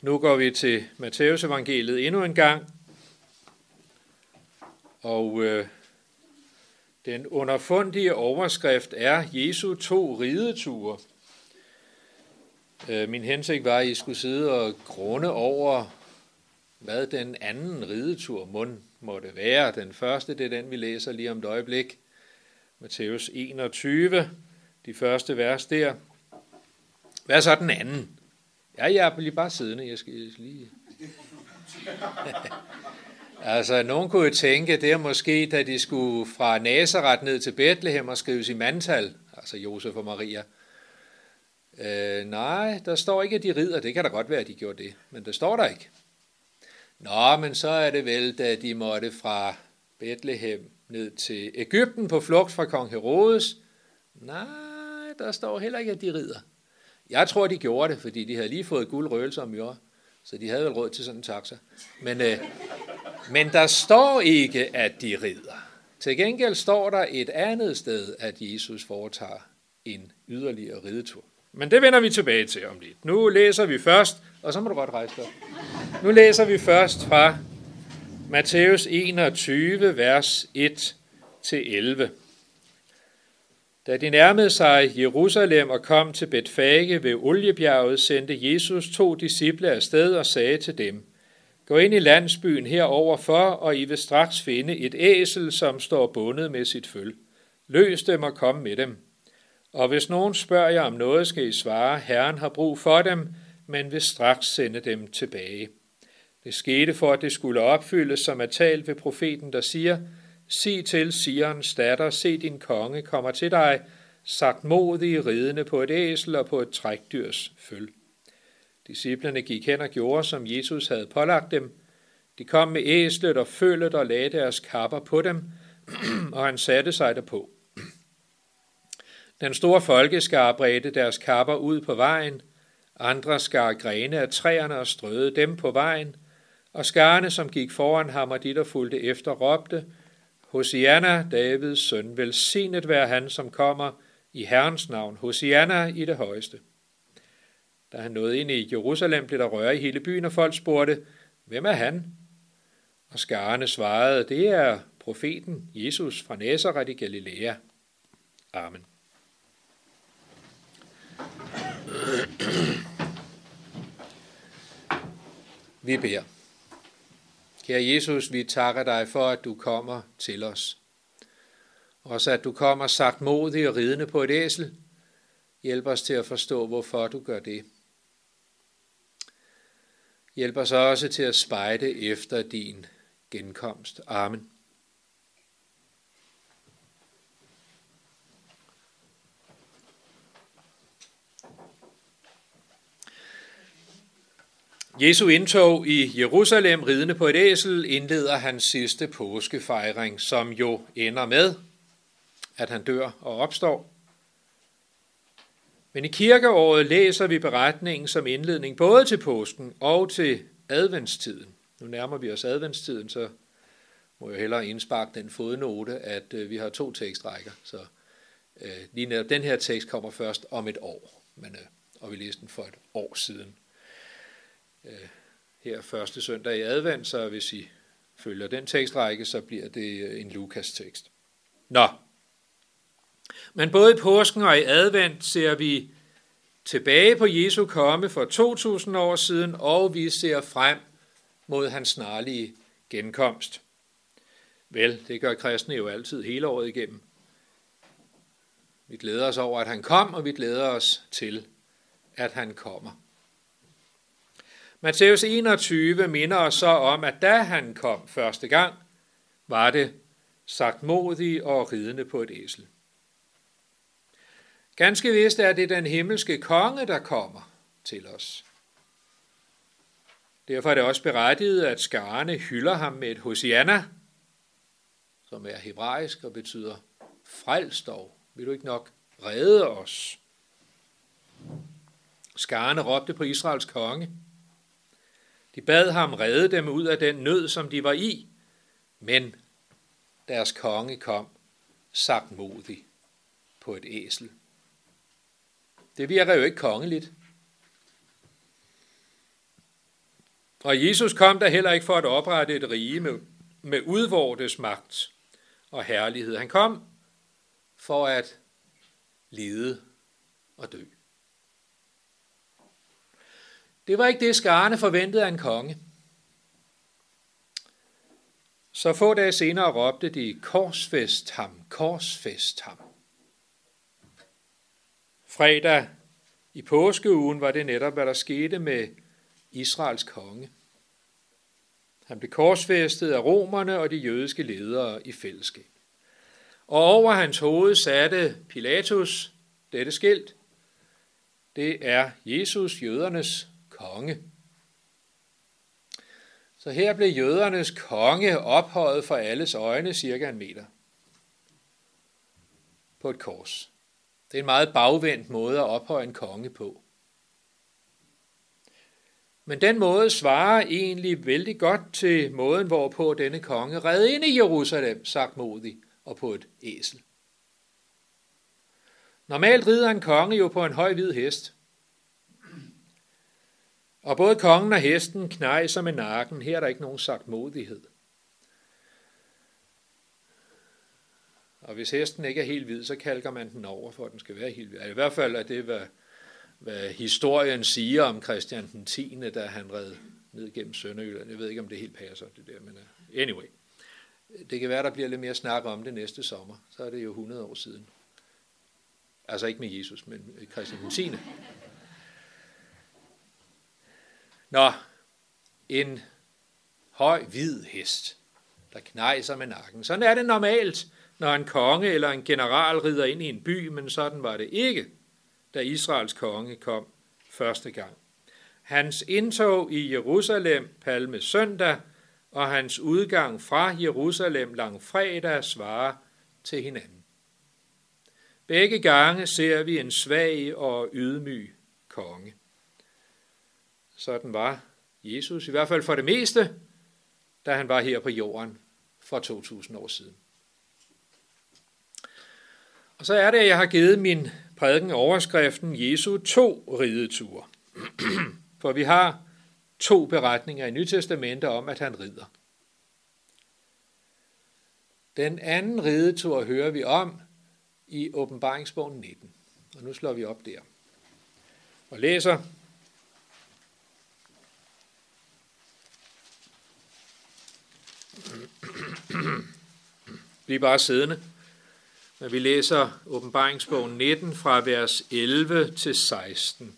Nu går vi til Matteus evangeliet endnu en gang, og den underfundige overskrift er Jesu 2 rideture. Min hensigt var, at I skulle sidde og grunde over, hvad den anden ridetur måtte være. Den første, det er den, vi læser lige om et øjeblik. Matteus 21, de første vers der. Hvad er så den anden? Ja, jeg bliver bare siddende. Jeg skal lige... Altså, nogen kunne jo tænke, det er måske, da de skulle fra Nazaret ned til Bethlehem og skrives i mandtal, altså Josef og Maria. Nej, der står ikke, at de rider. Det kan da godt være, at de gjorde det, men det står der ikke. Nå, men så er det vel, da de måtte fra Bethlehem ned til Egypten på flugt fra kong Herodes. Nej, der står heller ikke, at de rider. Jeg tror, de gjorde det, fordi de havde lige fået guld, røgelse og myrre, så de havde vel råd til sådan en taxa. Men der står ikke, at de rider. Til gengæld står der et andet sted, at Jesus foretager en yderligere ridetur. Men det vender vi tilbage til om lidt. Nu læser vi først, og så må du godt rejse dig. Nu læser vi først fra Matteus 21, vers 1-11. Da de nærmede sig Jerusalem og kom til Betfage ved Oliebjerget, sendte Jesus 2 disciple afsted og sagde til dem: Gå ind i landsbyen heroverfor, og I vil straks finde et æsel, som står bundet med sit føl. Løs dem og kom med dem. Og hvis nogen spørger jer om noget, skal I svare: Herren har brug for dem, men vil straks sende dem tilbage. Det skete for, at det skulle opfyldes, som er talt ved profeten, der siger: Sig til Sions datter, se din konge kommer til dig, sagtmodige ridende på et æsel og på et trækdyrs føl. Disciplerne gik hen og gjorde, som Jesus havde pålagt dem. De kom med æslet og føllet og lagde deres kapper på dem, og han satte sig derpå. Den store folkeskare bredte deres kapper ud på vejen, andre skar grene af træerne og strøede dem på vejen, og skarne, som gik foran ham og de, der fulgte efter, råbte: Hosianna, Davids søn, velsignet være han, som kommer i Herrens navn. Hosianna i det højeste. Da han nåede ind i Jerusalem, blev der røre i hele byen, og folk spurgte: Hvem er han? Og skarne svarede: Det er profeten Jesus fra Nazaret i Galilea. Amen. Vi beder. Kære Jesus, vi takker dig for, at du kommer til os. Også at du kommer sagtmodig og ridende på et æsel. Hjælp os til at forstå, hvorfor du gør det. Hjælp os også til at spejde efter din genkomst. Amen. Jesu indtog i Jerusalem ridende på et æsel indleder hans sidste påskefejring, som jo ender med, at han dør og opstår. Men i kirkeåret læser vi beretningen som indledning både til påsken og til adventstiden. Nu nærmer vi os adventstiden, så må jeg hellere indsparke den fodnote, at vi har 2 tekstrækker. Så lige netop den her tekst kommer først om et år, og vi læste den for et år siden. Her første søndag i advent, så hvis I følger den tekstrække, så bliver det en Lukas-tekst. Nå, men både i påsken og i advent ser vi tilbage på Jesu komme for 2000 år siden, og vi ser frem mod hans snarlige genkomst. Vel, det gør kristne jo altid hele året igennem. Vi glæder os over, at han kom, og vi glæder os til, at han kommer. Matteus 21 minder os så om, at da han kom første gang, var det sagtmodig og ridende på et æsel. Ganske vist er det den himmelske konge, der kommer til os. Derfor er det også berettiget, at skarne hylder ham med et Hosianna, som er hebraisk og betyder frels dog. Vil du ikke nok redde os? Skarne råbte på Israels konge. De bad ham redde dem ud af den nød, som de var i, men deres konge kom sagtmodig på et æsel. Det virker jo ikke kongeligt. Og Jesus kom der heller ikke for at oprette et rige med udvortes magt og herlighed. Han kom for at lide og dø. Det var ikke det, skarne forventede af en konge. Så få dage senere råbte de, korsfæst ham, korsfæst ham. Fredag i påskeugen var det netop, hvad der skete med Israels konge. Han blev korsfæstet af romerne og de jødiske ledere i fællesskab. Og over hans hoved satte Pilatus dette skilt. Det er Jesus, jødernes konge. Så her blev jødernes konge ophøjet for alles øjne cirka 1 meter på et kors. Det er en meget bagvendt måde at ophøje en konge på. Men den måde svarer egentlig vældig godt til måden, hvorpå denne konge red ind i Jerusalem, sagtmodig og på et æsel. Normalt rider en konge jo på en høj hvid hest. Og både kongen og hesten knejser med nakken. Her er der ikke nogen sagtmodighed. Og hvis hesten ikke er helt hvid, så kalker man den over, for at den skal være helt hvid. I hvert fald er det, hvad historien siger om Christian den 10., da han red ned gennem Sønderjylland. Jeg ved ikke, om det helt passer, det der, men anyway. Det kan være, der bliver lidt mere snak om det næste sommer. Så er det jo 100 år siden. Altså ikke med Jesus, men Christian den 10. Nå, en høj, hvid hest, der knejser med nakken. Sådan er det normalt, når en konge eller en general rider ind i en by, men sådan var det ikke, da Israels konge kom første gang. Hans indtog i Jerusalem palme søndag, og hans udgang fra Jerusalem langfredag svarer til hinanden. Begge gange ser vi en svag og ydmyg konge. Sådan var Jesus, i hvert fald for det meste, da han var her på jorden for 2000 år siden. Og så er det, at jeg har givet min prædiken overskriften Jesu 2 rideture. For vi har 2 beretninger i Nyt Testamente om, at han rider. Den anden ridetur hører vi om i Åbenbaringsbogen 19. Og nu slår vi op der og læser. Bliv bare siddende. Når vi læser Åbenbaringsbogen 19 fra vers 11 til 16.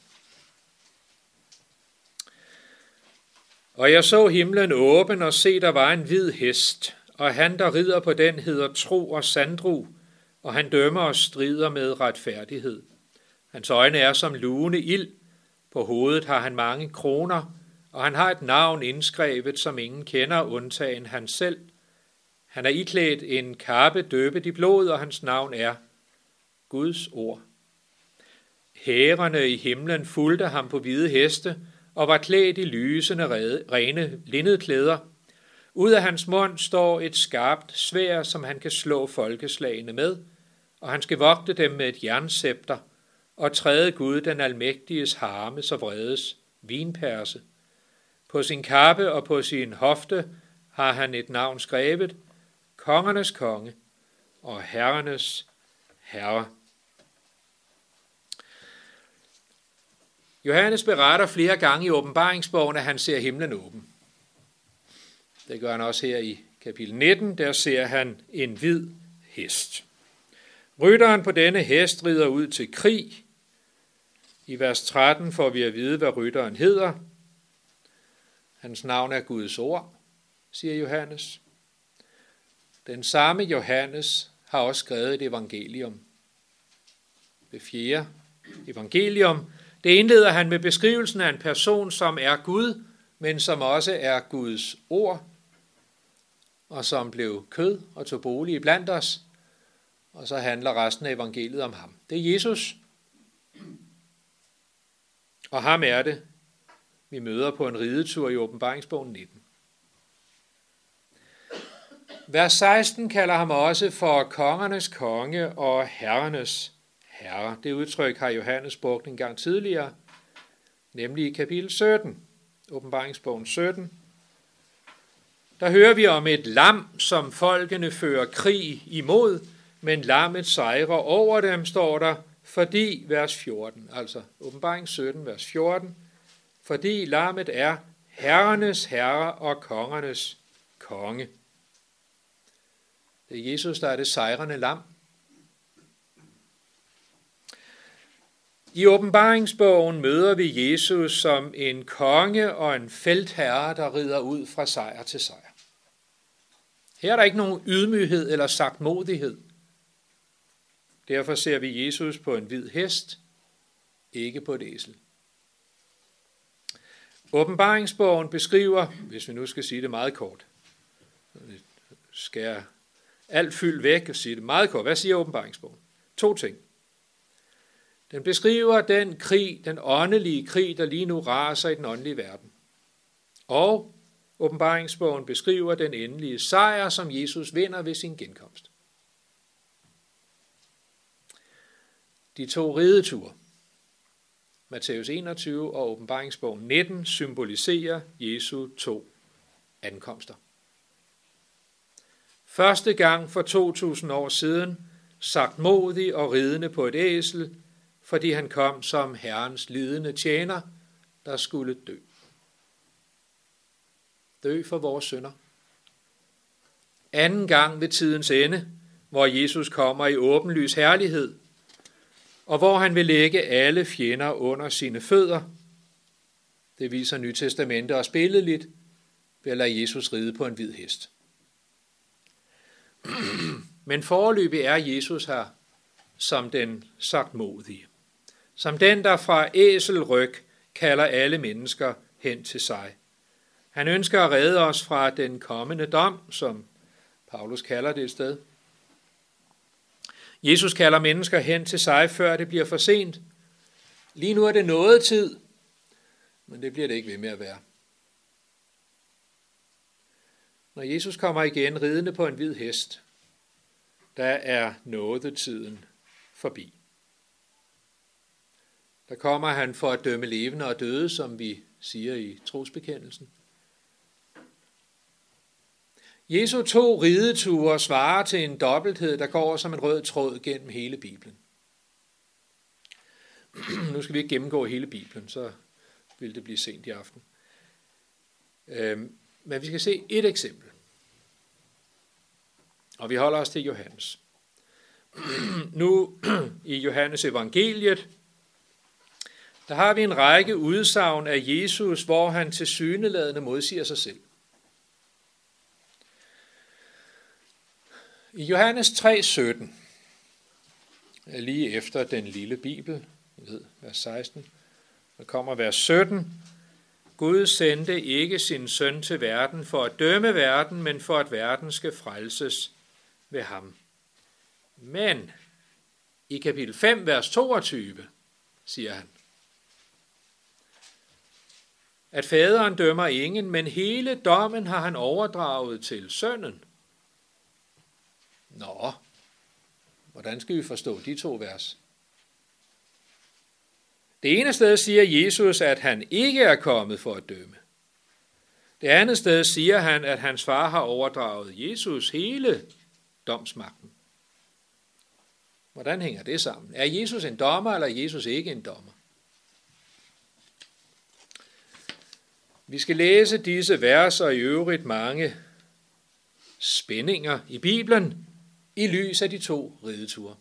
Og jeg så himlen åben, og se, der var en hvid hest, og han, der rider på den, hedder Tro og Sandru, og han dømmer og strider med retfærdighed. Hans øjne er som lugende ild, på hovedet har han mange kroner, og han har et navn indskrevet, som ingen kender, undtagen han selv. Han er iklædt en kappe døbet i blod, og hans navn er Guds ord. Hærene i himlen fulgte ham på hvide heste, og var klædt i lysende, rene linnedklæder. Ud af hans mund står et skarpt sværd, som han kan slå folkeslagene med, og han skal vogte dem med et jernscepter, og træde Gud den almægtiges harme, så vredes vinperse. På sin kappe og på sin hofte har han et navn skrevet, kongernes konge og herrenes herre. Johannes beretter flere gange i åbenbaringsbogen, at han ser himlen åben. Det gør han også her i kapitel 19, der ser han en hvid hest. Rytteren på denne hest rider ud til krig. I vers 13 får vi at vide, hvad rytteren hedder. Hans navn er Guds ord, siger Johannes. Den samme Johannes har også skrevet et evangelium. Det 4. evangelium. Det indleder han med beskrivelsen af en person, som er Gud, men som også er Guds ord, og som blev kød og tog bolig blandt os. Og så handler resten af evangeliet om ham. Det er Jesus. Og ham er det, vi møder på en ridetur i Åbenbaringsbogen 19. Vers 16 kalder ham også for kongernes konge og herrenes herre. Det udtryk har Johannes brugt en gang tidligere, nemlig i kapitel 17, Åbenbaringsbogen 17. Der hører vi om et lam, som folkene fører krig imod, men lammet sejrer over dem, står der, fordi, vers 14, altså Åbenbaring 17, vers 14, fordi lammet er herrenes herre og kongernes konge. Det er Jesus, der er det sejrende lam. I åbenbaringsbogen møder vi Jesus som en konge og en feltherre, der rider ud fra sejr til sejr. Her er der ikke nogen ydmyghed eller sagtmodighed. Derfor ser vi Jesus på en hvid hest, ikke på et æsel. Åbenbaringsbogen beskriver, hvis vi nu skal sige det meget kort, skære alt fyld væk og sige det meget kort. Hvad siger åbenbaringsbogen? 2 ting. Den beskriver den krig, den åndelige krig, der lige nu raser i den åndelige verden. Og åbenbaringsbogen beskriver den endelige sejr, som Jesus vinder ved sin genkomst. De 2 rideture, Matthæus 21 og åbenbaringsbogen 19, symboliserer Jesu 2 ankomster. Første gang for 2000 år siden, sagtmodig og ridende på et æsel, fordi han kom som Herrens lidende tjener, der skulle dø. Dø for vores synder. Anden gang ved tidens ende, hvor Jesus kommer i åbenlys herlighed, og hvor han vil lægge alle fjender under sine fødder. Det viser Nye Testamente også billedligt ved at lade Jesus ride på en hvid hest. Men foreløbig er Jesus her som den sagtmodige. Som den, der fra æselryg kalder alle mennesker hen til sig. Han ønsker at redde os fra den kommende dom, som Paulus kalder det et sted. Jesus kalder mennesker hen til sig, før det bliver for sent. Lige nu er det nådetid, men det bliver det ikke ved med at være. Når Jesus kommer igen ridende på en hvid hest, der er nådetiden forbi. Der kommer han for at dømme levende og døde, som vi siger i trosbekendelsen. Jesu 2 rideture svarer til en dobbelthed, der går som en rød tråd gennem hele Bibelen. Nu skal vi ikke gennemgå hele Bibelen, så vil det blive sent i aften. Men vi skal se et eksempel. Og vi holder os til Johannes. Nu i Johannes evangeliet, der har vi en række udsagn af Jesus, hvor han tilsyneladende modsiger sig selv. I Johannes 3:17, lige efter den lille bibel, vers 16, der kommer vers 17. Gud sendte ikke sin søn til verden for at dømme verden, men for at verden skal frelses ved ham. Men i kapitel 5, vers 22, siger han, at faderen dømmer ingen, men hele dommen har han overdraget til sønnen. Nå, hvordan skal vi forstå de 2 vers? Det ene sted siger Jesus, at han ikke er kommet for at dømme. Det andet sted siger han, at hans far har overdraget Jesus hele domsmagten. Hvordan hænger det sammen? Er Jesus en dommer, eller er Jesus ikke en dommer? Vi skal læse disse vers og i øvrigt mange spændinger i Bibelen i lys af de 2 rideture.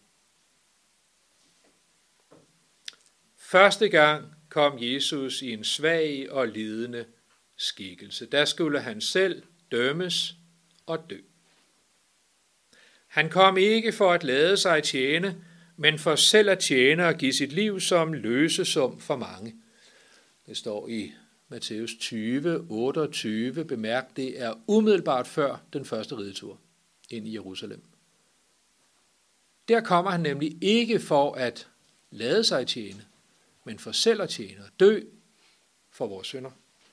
Første gang kom Jesus i en svag og lidende skikkelse. Der skulle han selv dømmes og dø. Han kom ikke for at lade sig tjene, men for selv at tjene og give sit liv som løsesum for mange. Det står i Matthæus 20, 28. Bemærk, det er umiddelbart før den første ridetur ind i Jerusalem. Der kommer han nemlig ikke for at lade sig tjene, men for selv at tjene og dø for vores synder.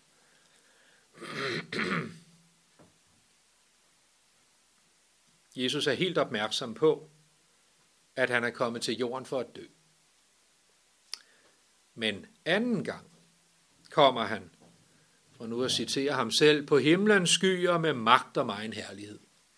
Jesus er helt opmærksom på, at han er kommet til jorden for at dø. Men anden gang kommer han for nu at citere ham selv, på himlens skyer med magt og megen herlighed.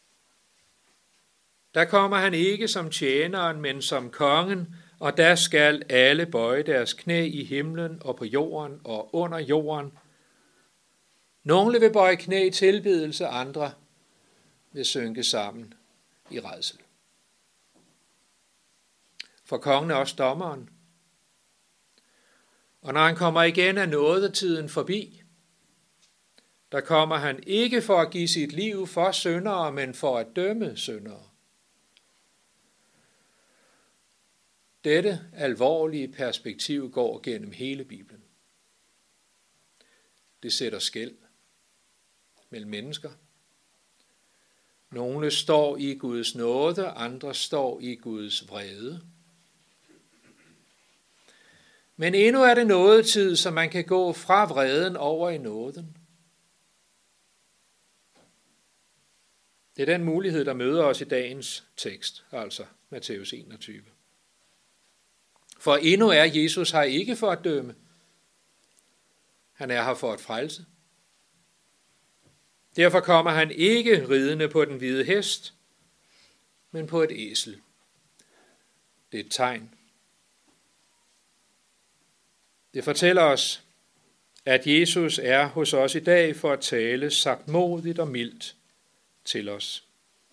Der kommer han ikke som tjeneren, men som kongen, og der skal alle bøje deres knæ i himlen og på jorden og under jorden. Nogle vil bøje knæ i tilbedelse, andre vil synke sammen i rædsel. For kongen er også dommeren. Og når han kommer igen, er nådetiden forbi. Der kommer han ikke for at give sit liv for syndere, men for at dømme syndere. Dette alvorlige perspektiv går gennem hele Bibelen. Det sætter skel mellem mennesker. Nogle står i Guds nåde, andre står i Guds vrede. Men endnu er det nådetid, så man kan gå fra vreden over i nåden. Det er den mulighed, der møder os i dagens tekst, altså Matthæus 21. For endnu er Jesus her ikke for at dømme. Han er her for at frelse. Derfor kommer han ikke ridende på den hvide hest, men på et æsel. Det er et tegn. Det fortæller os, at Jesus er hos os i dag for at tale sagtmodigt og mildt til os.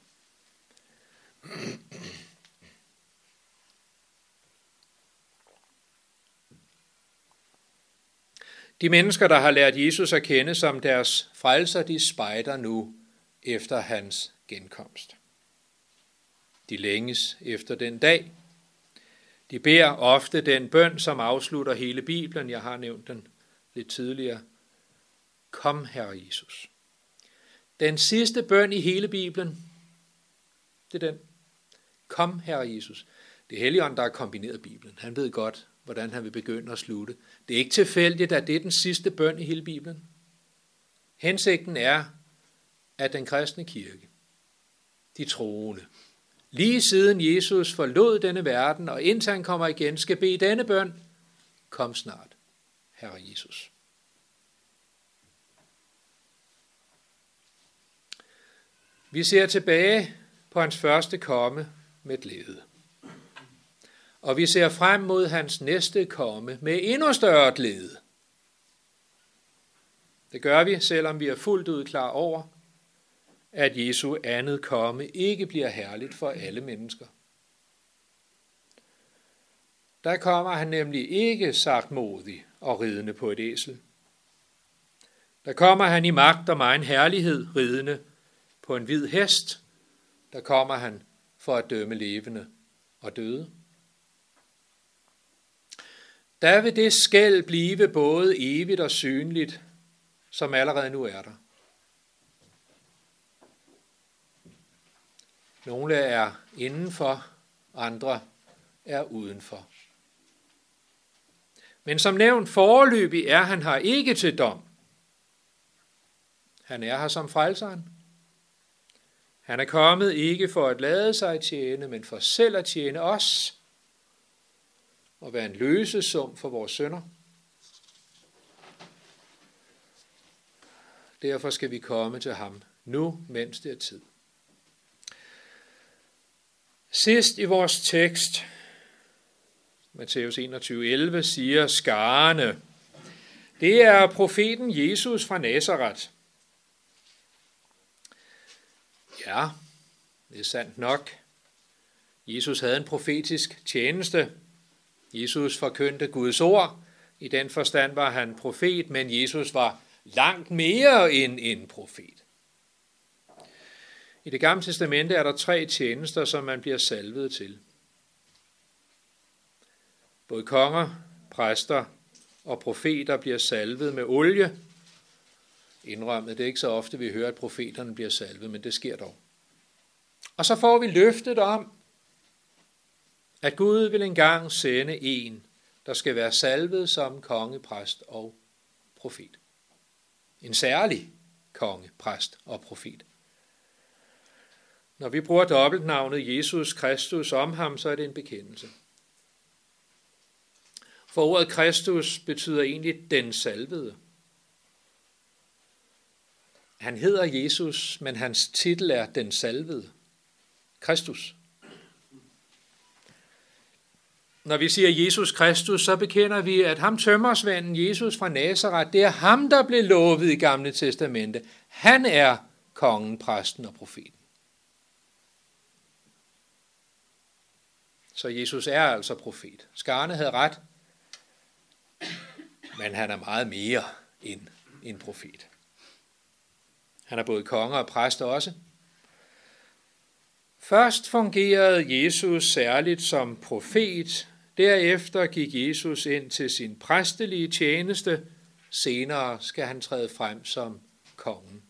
De mennesker, der har lært Jesus at kende som deres frelser, de spejder nu efter hans genkomst. De længes efter den dag. De beder ofte den bøn, som afslutter hele Bibelen. Jeg har nævnt den lidt tidligere. Kom, Herre Jesus. Den sidste bøn i hele Bibelen, det er den. Kom, Herre Jesus. Det er Helligånden, der har kombineret Bibelen. Han ved godt, hvordan han vil begynde at slutte. Det er ikke tilfældigt, at det er den sidste bøn i hele Bibelen. Hensigten er, at den kristne kirke, de troende, lige siden Jesus forlod denne verden, og indtil han kommer igen, skal bede denne bøn, kom snart, Herre Jesus. Vi ser tilbage på hans første komme med glæde. Og vi ser frem mod hans næste komme med endnu større glæde. Det gør vi, selvom vi er fuldt ud klar over, at Jesu andet komme ikke bliver herligt for alle mennesker. Der kommer han nemlig ikke sagtmodig og ridende på et æsel. Der kommer han i magt og megen herlighed ridende på en hvid hest. Der kommer han for at dømme levende og døde. Der vil det skel blive både evigt og synligt, som allerede nu er der. Nogle er indenfor, andre er udenfor. Men som nævnt foreløbig er han her ikke til dom. Han er her som frelseren. Han er kommet ikke for at lade sig tjene, men for selv at tjene os og være en løsesum for vores synder. Derfor skal vi komme til ham nu, mens det er tid. Sidst i vores tekst, Matthæus 21:11, siger skarne, det er profeten Jesus fra Nazaret. Ja, det er sandt nok. Jesus havde en profetisk tjeneste. Jesus forkyndte Guds ord. I den forstand var han profet, men Jesus var langt mere end en profet. I Det Gamle Testamente er der 3 tjenester, som man bliver salvet til. Både konger, præster og profeter bliver salvet med olie. Indrømmet, det er ikke så ofte, vi hører, at profeterne bliver salvet, men det sker dog. Og så får vi løftet om, at Gud vil engang sende en, der skal være salvet som konge, præst og profet. En særlig konge, præst og profet. Når vi bruger dobbeltnavnet Jesus Kristus om ham, så er det en bekendelse. For ordet Kristus betyder egentlig den salvede. Han hedder Jesus, men hans titel er den salvede, Kristus. Når vi siger Jesus Kristus, så bekender vi, at ham tømmersvenden Jesus fra Nazaret, det er ham, der blev lovet i Gamle Testamente. Han er kongen, præsten og profeten. Så Jesus er altså profet. Skarne havde ret, men han er meget mere end en profet. Han er både konge og præst også. Først fungerede Jesus særligt som profet, derefter gik Jesus ind til sin præstelige tjeneste, senere skal han træde frem som kongen.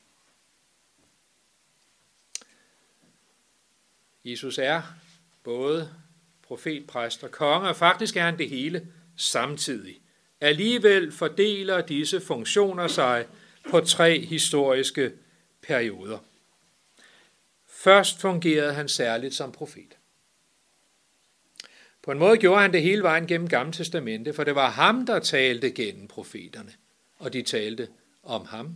Jesus er både profet, præst og konge, og faktisk er han det hele samtidig. Alligevel fordeler disse funktioner sig på 3 historiske perioder. Først fungerede han særligt som profet. På en måde gjorde han det hele vejen gennem Gamle Testamente, for det var ham, der talte gennem profeterne, og de talte om ham.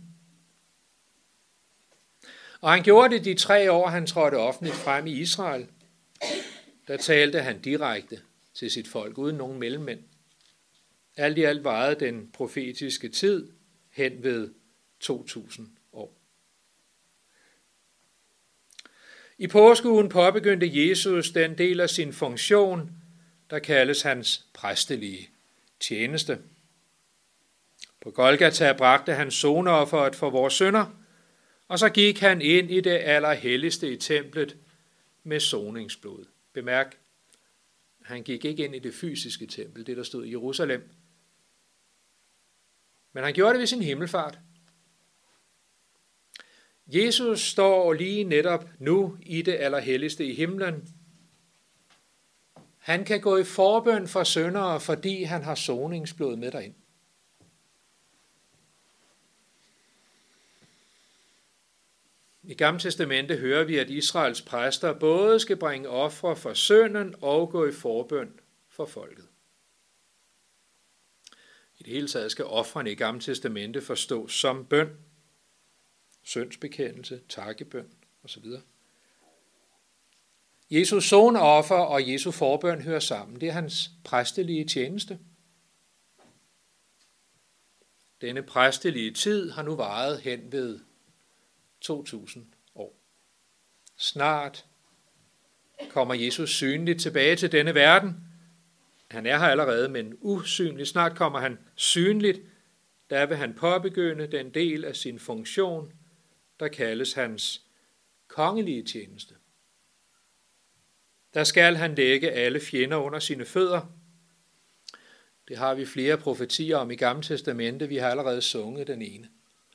Og han gjorde det de 3 år, han trådte offentligt frem i Israel. Der talte han direkte til sit folk, uden nogen mellemmænd. Alt i alt varede den profetiske tid hen ved 2000 år. I påskeugen påbegyndte Jesus den del af sin funktion, der kaldes hans præstelige tjeneste. På Golgata bragte han soneofferet for vores synder, og så gik han ind i det allerhelligste i templet med soningsblod. Bemærk, han gik ikke ind i det fysiske tempel, det der stod i Jerusalem, men han gjorde det ved sin himmelfart. Jesus står lige netop nu i det allerhelligste i himlen. Han kan gå i forbøn for syndere, fordi han har soningsblod med derind. I Gamle Testamente hører vi, at Israels præster både skal bringe ofre for synden og gå i forbøn for folket. I det hele taget skal ofrene i Gamle Testamente forstås som bøn, syndsbekendelse, takkebøn osv. Jesus soneoffer og Jesu forbøn hører sammen. Det er hans præstelige tjeneste. Denne præstelige tid har nu varet hen ved 2000 år. Snart kommer Jesus synligt tilbage til denne verden. Han er her allerede, men usynligt. Snart kommer han synligt. Der vil han påbegynde den del af sin funktion, der kaldes hans kongelige tjeneste. Der skal han lægge alle fjender under sine fødder. Det har vi flere profetier om i Gamle Testamente. Vi har allerede sunget den ene.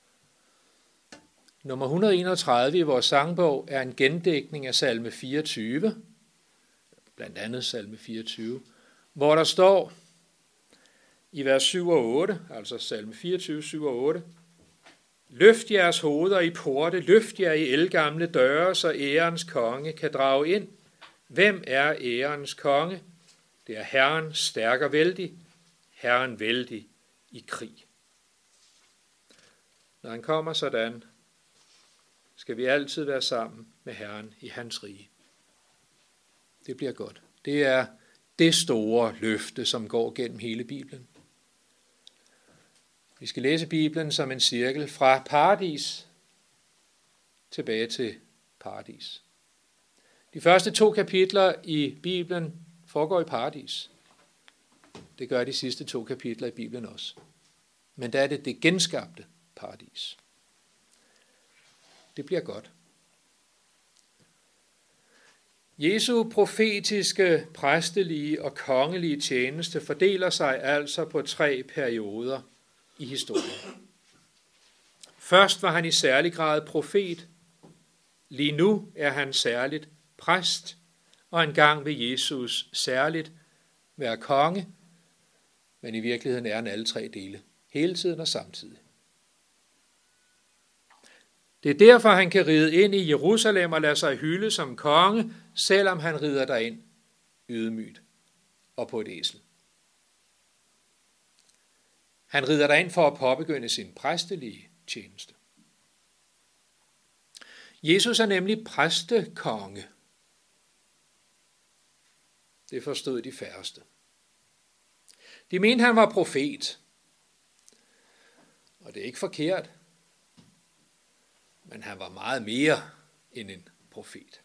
Nummer 131 i vores sangbog er en gendækning af salme 24, blandt andet salme 24, hvor der står i vers 7 og 8, altså salme 24, 7 og 8, løft jeres hoveder i porte, løft jer i ældgamle døre, så ærens konge kan drage ind. Hvem er ærens konge? Det er Herren stærk og vældig, Herren vældig i krig. Når han kommer sådan, skal vi altid være sammen med Herren i hans rige. Det bliver godt. Det er det store løfte, som går gennem hele Bibelen. Vi skal læse Bibelen som en cirkel fra paradis tilbage til paradis. De første 2 kapitler i Bibelen foregår i paradis. Det gør de sidste 2 kapitler i Bibelen også. Men der er det genskabte paradis. Det bliver godt. Jesu profetiske, præstelige og kongelige tjeneste fordeler sig altså på 3 perioder i historien. Først var han i særlig grad profet. Lige nu er han særligt præst, og engang vil Jesus særligt være konge, men i virkeligheden er han alle 3 dele, hele tiden og samtidig. Det er derfor, han kan ride ind i Jerusalem og lade sig hylde som konge, selvom han rider derind ydmygt og på et æsel. Han rider derind for at påbegynde sin præstelige tjeneste. Jesus er nemlig præstekonge. Det forstod de færreste. De mente, han var profet. Og det er ikke forkert. Men han var meget mere end en profet.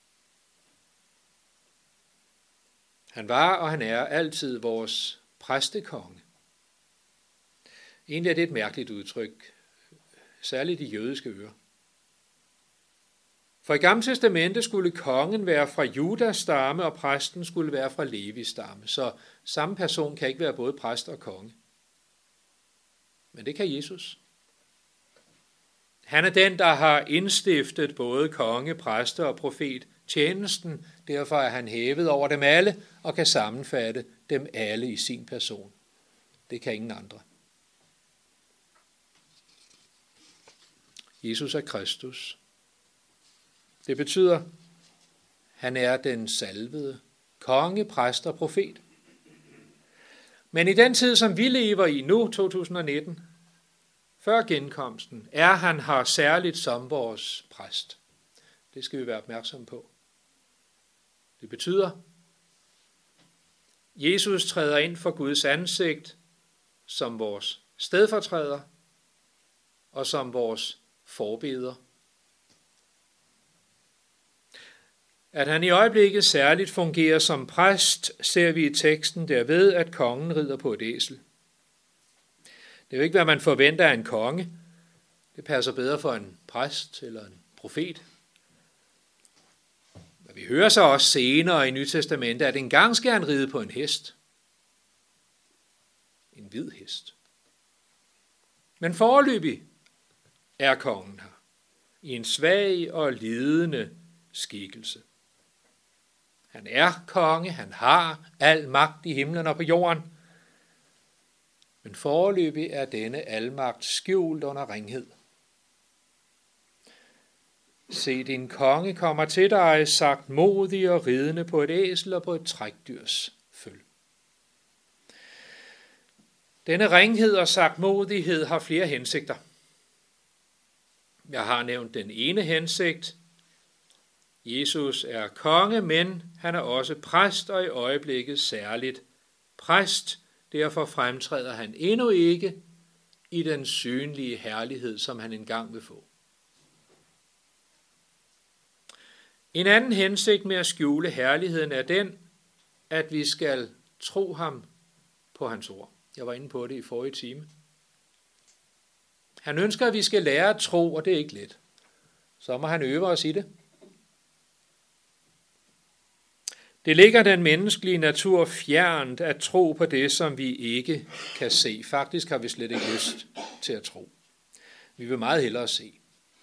Han var og han er altid vores præstekonge. Egentlig er det et mærkeligt udtryk, særligt i jødiske ører. For i Gamle Testamente skulle kongen være fra Judas stamme, og præsten skulle være fra Levis stamme. Så samme person kan ikke være både præst og konge. Men det kan Jesus. Han er den, der har indstiftet både konge, præster og profet tjenesten. Derfor er han hævet over dem alle og kan sammenfatte dem alle i sin person. Det kan ingen andre. Jesus er Kristus. Det betyder, han er den salvede konge, præst og profet. Men i den tid, som vi lever i nu, 2019, før genkomsten, er han her særligt som vores præst. Det skal vi være opmærksomme på. Det betyder, Jesus træder ind for Guds ansigt som vores stedfortræder og som vores forbeder. At han i øjeblikket særligt fungerer som præst, ser vi i teksten derved, at kongen rider på et æsel. Det er jo ikke, hvad man forventer af en konge. Det passer bedre for en præst eller en profet. Men vi hører så også senere i Nye Testamente, at engang skal han ride på en hest. En hvid hest. Men foreløbig er kongen her i en svag og lidende skikkelse. Han er konge, han har al magt i himlen og på jorden. Men foreløbig er denne almagt skjult under ringhed. Se, din konge kommer til dig, sagt modig og ridende på et æsel og på et trækdyrs føl. Denne ringhed og sagtmodighed har flere hensigter. Jeg har nævnt den ene hensigt. Jesus er konge, men han er også præst, og i øjeblikket særligt præst. Derfor fremtræder han endnu ikke i den synlige herlighed, som han engang vil få. En anden hensigt med at skjule herligheden er den, at vi skal tro ham på hans ord. Jeg var inde på det i forrige time. Han ønsker, at vi skal lære at tro, og det er ikke let. Så må han øve os i det. Det ligger den menneskelige natur fjernt at tro på det, som vi ikke kan se. Faktisk har vi slet ikke lyst til at tro. Vi vil meget hellere se.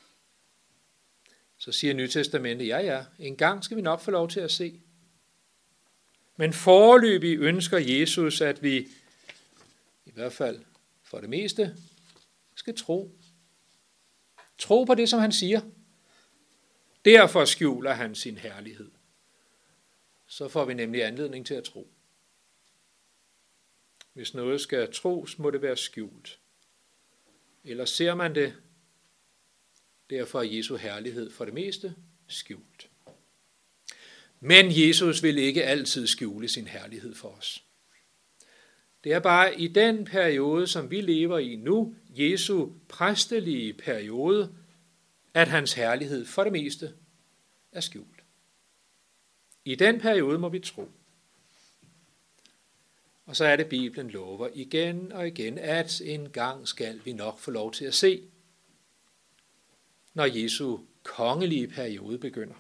Så siger Nye Testamentet, ja, en gang skal vi nok få lov til at se. Men foreløbig ønsker Jesus, at vi, i hvert fald for det meste, skal tro. Tro på det, som han siger. Derfor skjuler han sin herlighed. Så får vi nemlig anledning til at tro. Hvis noget skal tros, må det være skjult. Eller ser man det, derfor er Jesu herlighed for det meste skjult. Men Jesus vil ikke altid skjule sin herlighed for os. Det er bare i den periode, som vi lever i nu, Jesu præstelige periode, at hans herlighed for det meste er skjult. I den periode må vi tro. Og så er det, Bibelen lover igen og igen, at en gang skal vi nok få lov til at se, når Jesu kongelige periode begynder.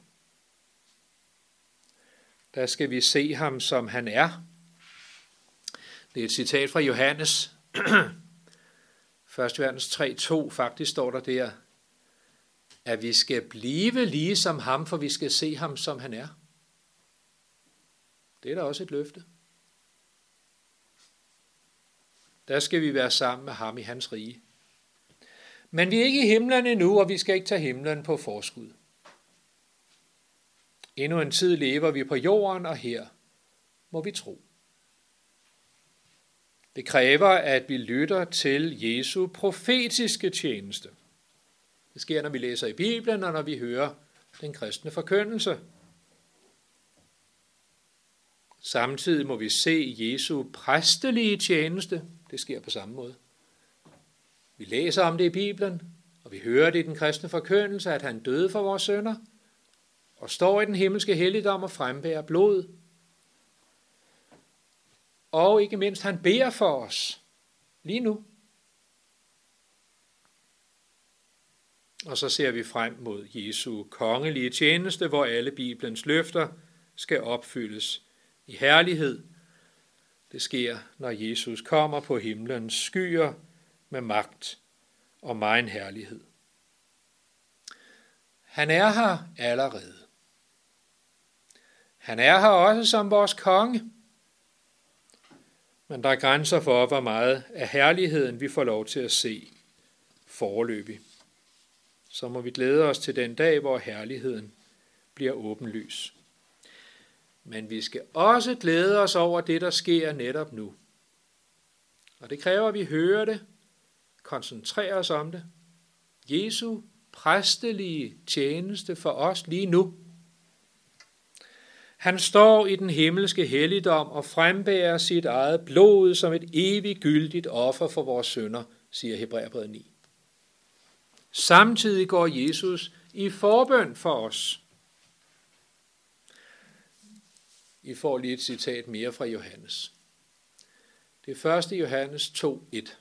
Der skal vi se ham, som han er. Det er et citat fra Johannes, 1. Johannes 3:2, faktisk står der der, at vi skal blive ligesom ham, for vi skal se ham, som han er. Det er da også et løfte. Der skal vi være sammen med ham i hans rige. Men vi er ikke i himlen endnu, og vi skal ikke tage himlen på forskud. Endnu en tid lever vi på jorden, og her må vi tro. Det kræver, at vi lytter til Jesu profetiske tjeneste. Det sker, når vi læser i Bibelen, og når vi hører den kristne forkyndelse. Samtidig må vi se Jesu præstelige tjeneste. Det sker på samme måde. Vi læser om det i Bibelen, og vi hører det i den kristne forkyndelse, at han døde for vores synder, og står i den himmelske helligdom og frembærer blod. Og ikke mindst, han beder for os lige nu. Og så ser vi frem mod Jesu kongelige tjeneste, hvor alle Bibelens løfter skal opfyldes i herlighed. Det sker, når Jesus kommer på himlens skyer med magt og megen herlighed. Han er her allerede. Han er her også som vores konge. Men der er grænser for, hvor meget af herligheden vi får lov til at se foreløbig. Så må vi glæde os til den dag, hvor herligheden bliver åbenlys. Men vi skal også glæde os over det, der sker netop nu. Og det kræver, at vi hører det, koncentrerer os om det. Jesu præstelige tjeneste for os lige nu. Han står i den himmelske helligdom og frembærer sit eget blod som et evigt gyldigt offer for vores synder, siger Hebræerbrevet 9. Samtidig går Jesus i forbøn for os. I får lige et citat mere fra Johannes. Det er 1. Johannes 2:1.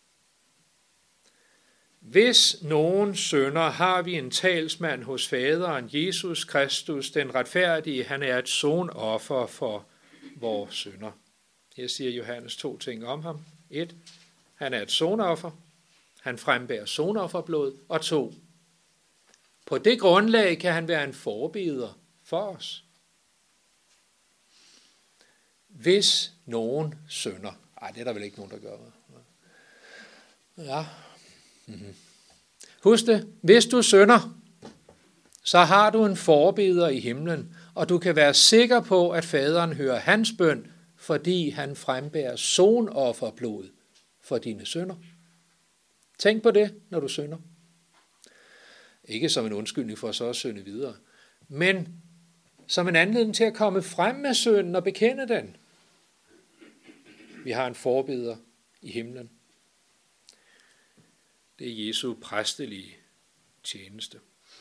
Hvis nogen synder, har vi en talsmand hos faderen, Jesus Kristus, den retfærdige. Han er et sonoffer for vores synder. Her siger Johannes 2 ting om ham. 1. Han er et sonoffer. Han frembærer sonofferblod. Og 2. På det grundlag kan han være en forbeder for os. Hvis nogen synder. Det er der vel ikke nogen, der gør. Ja. Husk det, hvis du synder, så har du en forbeder i himlen, og du kan være sikker på, at faderen hører hans bøn, fordi han frembærer sonofferblod for dine synder. Tænk på det, når du synder. Ikke som en undskyldning for så at synde videre, men som en anledning til at komme frem med synden og bekende den. Vi har en forbeder i himlen. Det er Jesu præstelige tjeneste.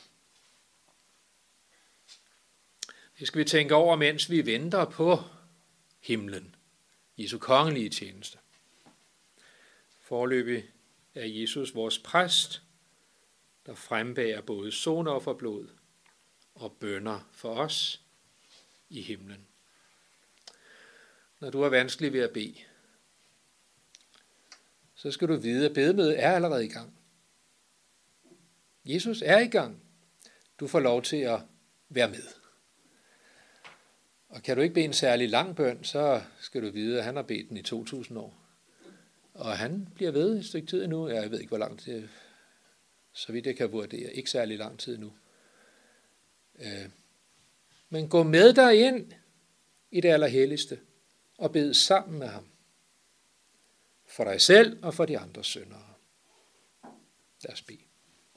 Det skal vi tænke over, mens vi venter på himlen. Jesu kongelige tjeneste. Foreløbig er Jesus vores præst, der frembærer både sonofferblod og bønner for os i himlen. Når du er vanskelig ved at bede, så skal du vide, at bedemødet er allerede i gang. Jesus er i gang. Du får lov til at være med. Og kan du ikke bede en særlig lang bøn, så skal du vide, at han har bedt den i 2000 år. Og han bliver ved et stykke tid endnu. Jeg ved ikke, hvor lang tid. Så vidt jeg kan vurdere. Ikke særlig lang tid endnu. Men gå med dig ind i det allerhelligste og bed sammen med ham. For dig selv og for de andre syndere. Lad os bede.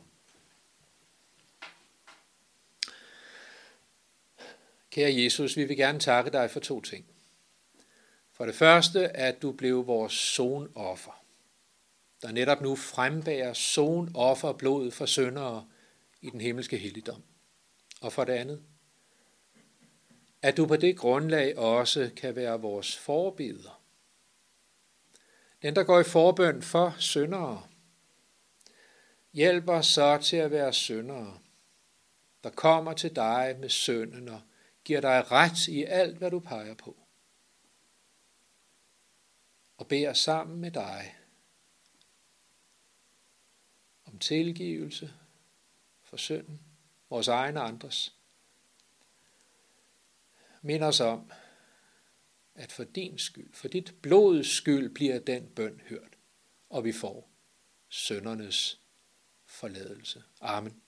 Kære Jesus, vi vil gerne takke dig for 2 ting. For det første, at du blev vores sonoffer, der netop nu frembærer sonofferblod for syndere i den himmelske helligdom. Og for det andet, at du på det grundlag også kan være vores forbeder. Den, der går i forbøn for syndere, hjælper så til at være syndere, der kommer til dig med synden og giver dig ret i alt, hvad du peger på. Og beder sammen med dig om tilgivelse for synden, vores egen og andres. Mind os om, at for din skyld, for dit blods skyld, bliver den bøn hørt, og vi får syndernes forladelse. Amen.